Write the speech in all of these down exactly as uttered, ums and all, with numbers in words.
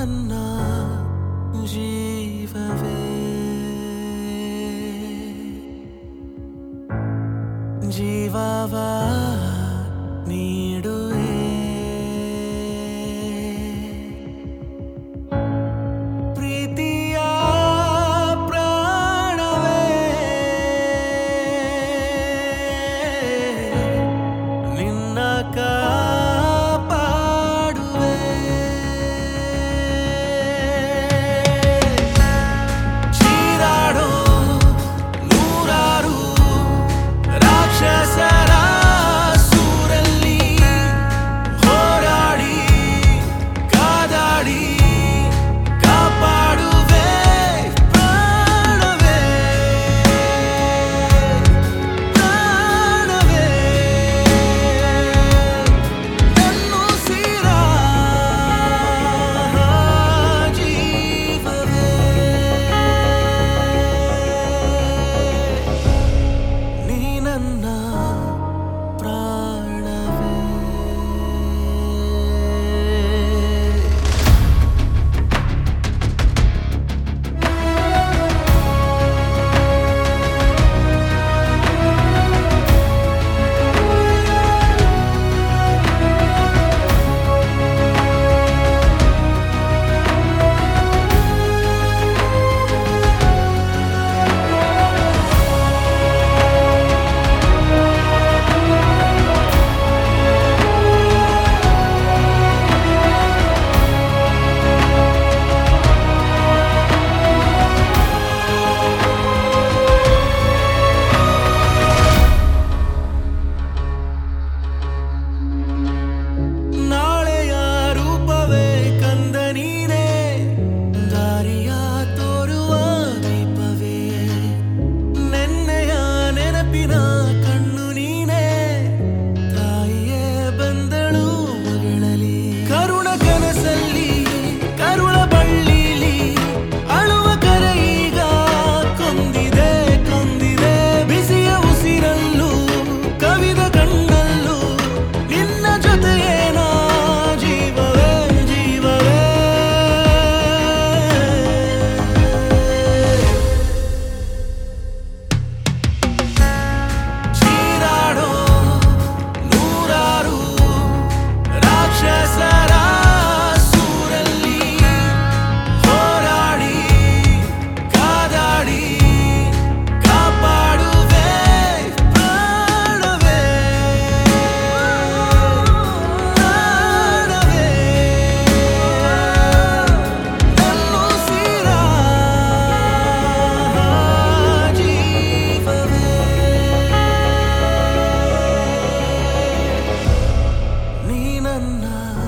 ನನ್ನ ಜೀವವೇ ಜೀವವ ನೀಡುವೆ ಪ್ರೀತಿಯ ಪ್ರಾಣವೇ ನಿನ್ನ ಕಾಪಾಡುವೆ ಚೀರಾಡೋ ನೂರಾರು ರಾಕ್ಷಸರ ಸೂರಲ್ಲಿ ಹೋರಾಡಿ ಕಾದಾಡಿ ಕಾಪಾಡುವೆ ಪ್ರಾಣವೇ ಪ್ರಾಣವೇ ನನ್ನುಸಿರ ಜೀವವೇ ನೀ ನನ್ನ ಪ್ರಾಣವೇ ನಾಳೆಯ ರೂಪವೇ ಕಂದ ನೀನೇ ದಾರಿಯ ತೋರುವ ದೀಪವೇ ನೆನ್ನೆಯ ನೆನಪಿನ ಕಣ್ಣು ನೀನೇ ತಾಯಿಯೇ ಬಂದಳು ಮಗಳಲಿ ಕರುಣ ಕನಸಲ್ಲಿ ಕರುಳ ಬಳ್ಳಿಲಿ ಅಳುವ ಕರೆ ಈಗ ಕೊಂದಿದೆ ಕೊಂದಿದೆ ಬಿಸಿಯ ಉಸಿರಲ್ಲೂ ಕವಿದ ಕಣ್ಣಲ್ಲೂ ನಿನ್ನ ಜೊತೆಯೇನ ಜೀವವೇ ಜೀವವೇ ಚೀರಾಡೋ ನೂರಾರು ರಾಕ್ಷಸರ ಸೂರಲ್ಲಿ ಹೋರಾಡಿ ಕಾದಾಡಿ ಕಾಪಾಡುವೆ ಪ್ರಾಣವೇ ಪ್ರಾಣವೇ ನನ್ನುಸಿರ ಜೀವವೇ ನೀ ನನ್ನ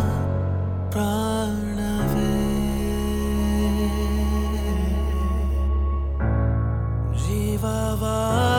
ಪ್ರಾಣವೇ ಜೀವವ